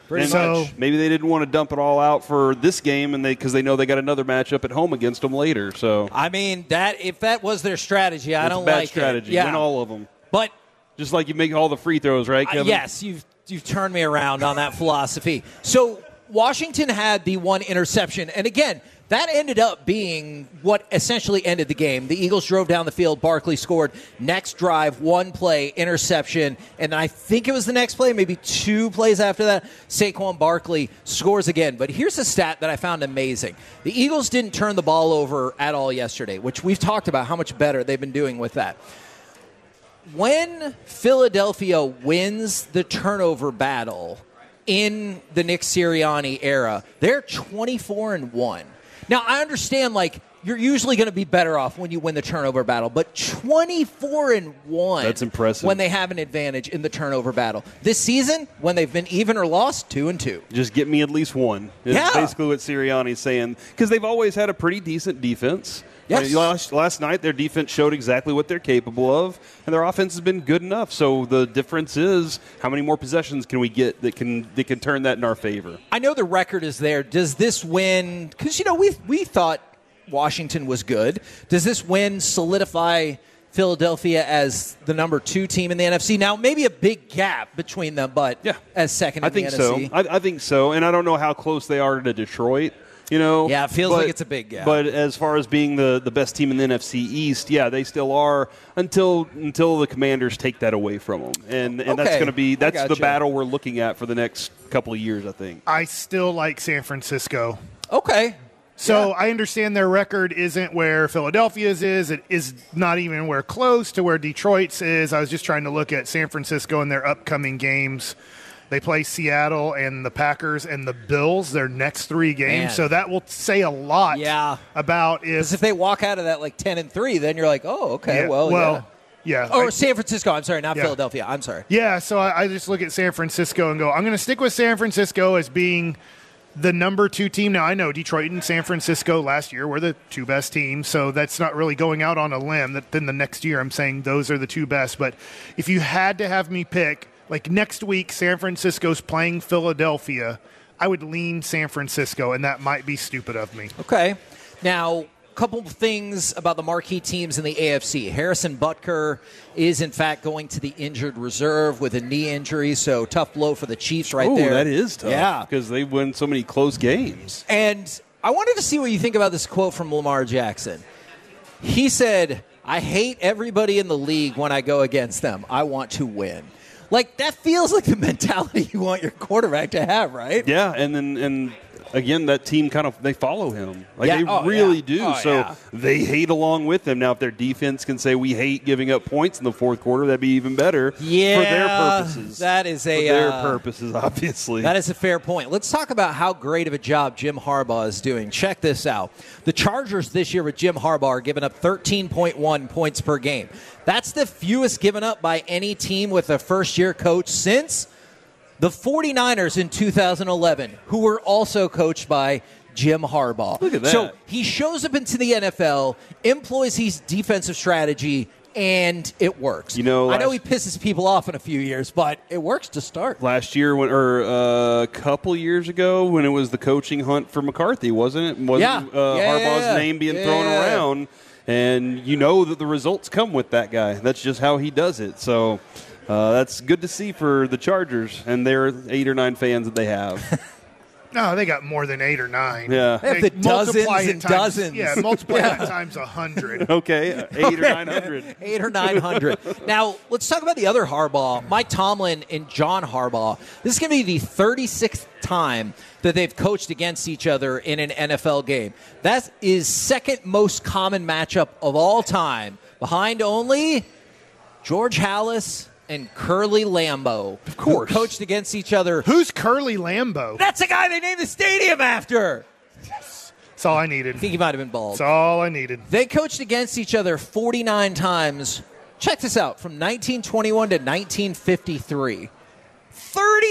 S6: Pretty much. Maybe they didn't want to dump it all out for this game, and they because they know they got another matchup at home against them later. So
S4: I mean, that if that was their strategy, I
S6: it's
S4: don't
S6: a bad
S4: like
S6: strategy.
S4: it. Yeah.
S6: Win all of them.
S4: But
S6: just like you make all the free throws, right, Kevin?
S4: Uh, yes, you've you've turned me around on that philosophy. So Washington had the one interception, and again, that ended up being what essentially ended the game. The Eagles drove down the field. Barkley scored. Next drive, one play, interception. And then I think it was the next play, maybe two plays after that, Saquon Barkley scores again. But here's a stat that I found amazing. The Eagles didn't turn the ball over at all yesterday, which we've talked about how much better they've been doing with that. When Philadelphia wins the turnover battle in the Nick Sirianni era, they're twenty-four and one. Now, I understand, like, you're usually going to be better off when you win the turnover battle, but twenty-four and one.
S6: That's impressive.
S4: When they have an advantage in the turnover battle. This season, when they've been even or lost, two and two.
S6: Just get me at least one. Is
S4: yeah.
S6: basically what Sirianni's saying. Because they've always had a pretty decent defense.
S4: Yes.
S6: Last, last night, their defense showed exactly what they're capable of, and their offense has been good enough. So the difference is how many more possessions can we get that can that can turn that in our favor.
S4: I know the record is there. Does this win? Because, you know, we we thought Washington was good. Does this win solidify Philadelphia as the number two team in the N F C? Now, maybe a big gap between them, but
S6: yeah.
S4: as second in
S6: I think
S4: the
S6: so.
S4: N F C.
S6: I, I think so, and I don't know how close they are to Detroit. You know,
S4: yeah, it feels
S6: but,
S4: like it's a big gap.
S6: But as far as being the, the best team in the N F C East, yeah, they still are until until the Commanders take that away from them, and and
S4: okay.
S6: that's going to be that's
S4: gotcha.
S6: the battle we're looking at for the next couple of years, I think.
S3: I still like San Francisco.
S4: Okay.
S3: So
S4: yeah.
S3: I understand their record isn't where Philadelphia's is. It is not even anywhere close to where Detroit's is. I was just trying to look at San Francisco and their upcoming games. They play Seattle and the Packers and the Bills, their next three games.
S4: Man.
S3: So that will say a lot
S4: yeah.
S3: about if...
S4: Because if they walk out of that like ten and three, then you're like, oh, okay,
S3: yeah,
S4: well,
S3: well
S4: yeah.
S3: yeah.
S4: Or
S3: I,
S4: San Francisco. I'm sorry, not
S3: yeah.
S4: Philadelphia. I'm sorry.
S3: Yeah, so I, I just look at San Francisco and go, I'm going to stick with San Francisco as being the number two team. Now, I know Detroit and San Francisco last year were the two best teams, so that's not really going out on a limb. That then the next year I'm saying those are the two best. But if you had to have me pick... Like next week, San Francisco's playing Philadelphia. I would lean San Francisco, and that might be stupid of me.
S4: Okay. Now, a couple of things about the marquee teams in the A F C. Harrison Butker is, in fact, going to the injured reserve with a knee injury, so tough blow for the Chiefs right
S6: Ooh,
S4: there.
S6: that is tough.
S4: Yeah.
S6: Because they win so many close games.
S4: And I wanted to see what you think about this quote from Lamar Jackson. He said, I hate everybody in the league when I go against them. I want to win. Like, that feels like the mentality you want your quarterback to have, right?
S6: Yeah, and then and again, that team kind of, they follow him. Like,
S4: yeah.
S6: they
S4: oh,
S6: really
S4: yeah.
S6: do.
S4: Oh,
S6: so
S4: yeah.
S6: they hate along with him. Now, if their defense can say, we hate giving up points in the fourth quarter, that'd be even better
S4: yeah,
S6: for their purposes.
S4: That is a...
S6: For their
S4: uh,
S6: purposes, obviously.
S4: That is a fair point. Let's talk about how great of a job Jim Harbaugh is doing. Check this out. The Chargers this year with Jim Harbaugh are giving up thirteen point one points per game. That's the fewest given up by any team with a first-year coach since the 49ers in two thousand eleven, who were also coached by Jim Harbaugh.
S6: Look at that.
S4: So he shows up into the N F L, employs his defensive strategy, and it works.
S6: You know,
S4: I know
S6: last-
S4: he pisses people off in a few years, but it works to start.
S6: Last year, when, or uh, a couple years ago, when it was the coaching hunt for McCarthy, wasn't it? Wasn't
S4: Yeah.
S6: uh,
S4: Yeah,
S6: Harbaugh's
S4: yeah, yeah.
S6: name being
S4: Yeah.
S6: thrown around? And you know that the results come with that guy. That's just how he does it. So uh, that's good to see for the Chargers and their eight or nine fans that they have.
S3: No, they got more than eight or nine.
S6: Yeah.
S4: They have the dozens
S3: multiply it
S4: and
S3: times-
S4: dozens.
S3: Yeah, multiply
S4: Yeah.
S3: that times a hundred.
S6: Okay, eight or nine hundred.
S4: Eight or nine hundred. Now, let's talk about the other Harbaugh, Mike Tomlin and John Harbaugh. This is going to be the thirty-sixth time that they've coached against each other in an N F L game. That is second most common matchup of all time, behind only George Halas and Curly Lambeau.
S6: Of course.
S4: Who coached against each other.
S3: Who's Curly Lambeau?
S4: That's the guy they named the stadium after.
S3: That's all I needed.
S4: I think he might have been bald.
S3: That's all I needed.
S4: They coached against each other forty-nine times. Check this out. From nineteen twenty-one to nineteen fifty-three.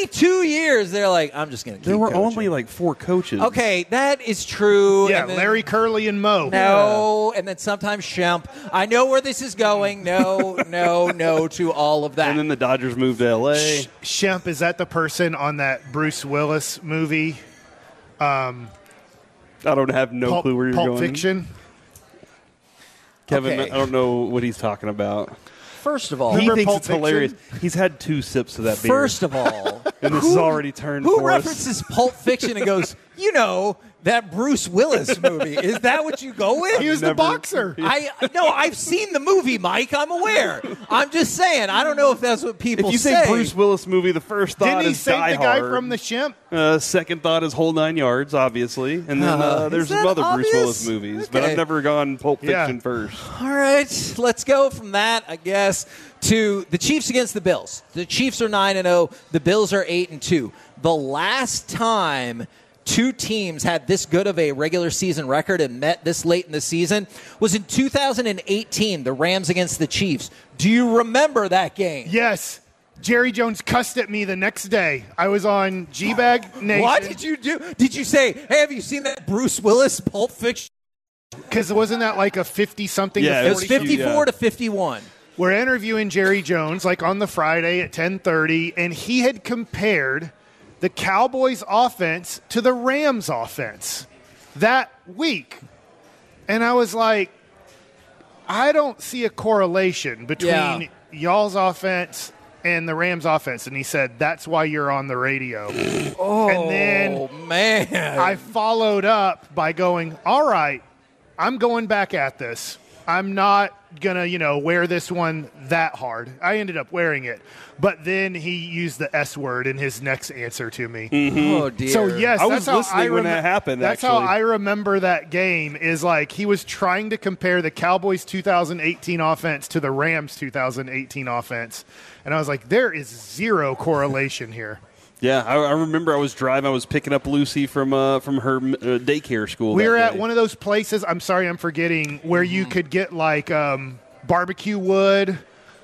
S4: twenty-two years, they're like, I'm just going to keep
S6: There were
S4: coaching.
S6: only like four coaches.
S4: Okay, that is true.
S3: Yeah,
S4: and then,
S3: Larry Curly and Mo.
S4: No, yeah. And then sometimes Shemp. I know where this is going. No, no, no to all of that.
S6: And then the Dodgers moved to L A.
S3: Sh- Shemp, is that the person on that Bruce Willis movie? Um,
S6: I don't have no
S3: Pulp,
S6: clue where you're
S3: Pulp
S6: going.
S3: Fiction?
S6: Kevin,
S4: Okay.
S6: I don't know what he's talking about.
S4: First of all,
S6: he
S3: Remember
S6: thinks
S3: Pulp
S6: it's
S3: Fiction?
S6: hilarious. He's had two sips of that beer.
S4: First of all,
S6: and this
S4: who,
S6: is already turned
S4: Who
S6: for us.
S4: references Pulp Fiction and goes, you know, that Bruce Willis movie? Is that what you go with?
S3: He was
S6: Never-
S3: the boxer.
S4: I no, I've seen the movie, Mike. I'm aware. I'm just saying. I don't know if that's what people
S6: If you say Bruce Willis movie, the first thought
S3: Didn't he
S6: is
S3: save
S6: Die
S3: the guy
S6: Hard.
S3: from the Shemp?
S6: Uh, second thought is Whole Nine Yards, obviously, and then uh,
S4: Uh,
S6: there's
S4: is
S6: some
S4: that
S6: other
S4: obvious?
S6: Bruce Willis movies. But
S4: Okay.
S6: I've never gone Pulp
S3: Yeah.
S6: Fiction first.
S4: All right, let's go from that, I guess, to the Chiefs against the Bills. The Chiefs are nine and zero. The Bills are eight and two. The last time two teams had this good of a regular season record and met this late in the season was in two thousand eighteen, the Rams against the Chiefs. Do you remember that game?
S3: Yes. Jerry Jones cussed at me the next day. I was on G-Bag Nation.
S4: What did you do? Did you say, hey, have you seen that Bruce Willis Pulp Fiction?
S3: Because wasn't that like a fifty-something
S6: Yeah,
S3: to
S4: It was
S3: forty?
S4: fifty-four
S6: yeah.
S4: to fifty-one.
S3: We're interviewing Jerry Jones like on the Friday at ten thirty, and he had compared the Cowboys offense to the Rams offense that week. And I was like, I don't see a correlation between
S4: Yeah.
S3: y'all's offense and the Rams offense. And he said, that's why you're on the radio.
S4: Oh,
S3: And then
S4: man.
S3: I followed up by going, all right, I'm going back at this. I'm not going to, you know, wear this one that hard. I ended up wearing it. But then he used the S word in his next answer to me.
S4: Oh, dear.
S3: So, yes,
S6: I
S3: that's
S6: was
S3: how
S6: listening
S3: I
S6: when
S3: remem-
S6: that happened,
S3: That's
S6: actually.
S3: how I remember that game is like he was trying to compare the Cowboys two thousand eighteen offense to the Rams two thousand eighteen offense. And I was like, there is zero correlation here.
S6: Yeah, I, I remember I was driving. I was picking up Lucy from uh, from her uh, daycare school.
S3: We
S6: that
S3: were at
S6: day.
S3: one of those places, I'm sorry, I'm forgetting, where you could get like um, barbecue wood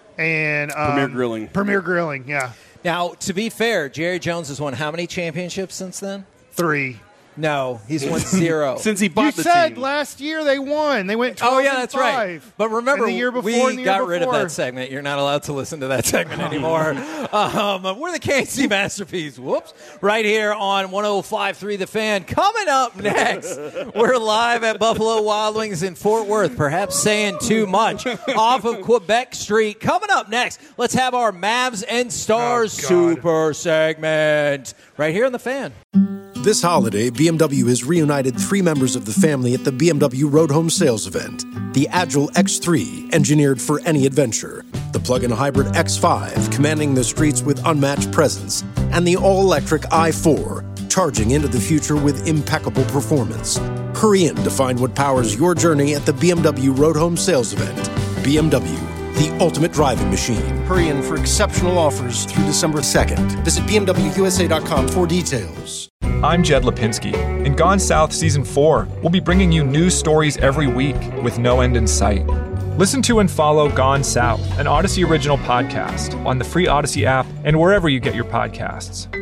S3: and um,
S6: Premier Grilling.
S3: Premier Grilling, yeah.
S4: Now, to be fair, Jerry Jones has won how many championships since then?
S3: Three.
S4: No, he's won zero.
S6: Since he bought
S3: You
S6: the
S3: said
S6: team.
S3: last year they won. They went twelve
S4: Oh, yeah,
S3: and
S4: that's right.
S3: five.
S4: But remember,
S3: And the year before
S4: we
S3: and the year
S4: got rid of
S3: before.
S4: that segment. You're not allowed to listen to that segment anymore. um, we're the K C Masterpiece. Whoops. Right here on one oh five point three The Fan. Coming up next, we're live at Buffalo Wild Wings in Fort Worth. Perhaps saying too much. Off of Quebec Street. Coming up next, let's have our Mavs and Stars
S3: Oh, God.
S4: Super segment. Right here on The Fan.
S1: This holiday, B M W has reunited three members of the family at the B M W Road Home Sales event. The Agile X three, engineered for any adventure. The plug-in hybrid X five, commanding the streets with unmatched presence. And the all-electric i four, charging into the future with impeccable performance. Hurry in to find what powers your journey at the B M W Road Home Sales event. B M W, the ultimate driving machine.
S7: Hurry in for exceptional offers through December second. Visit B M W U S A dot com for details.
S2: I'm Jed Lipinski. In Gone South Season four, we'll be bringing you news stories every week with no end in sight. Listen to and follow Gone South, an Odyssey original podcast, on the free Odyssey app and wherever you get your podcasts.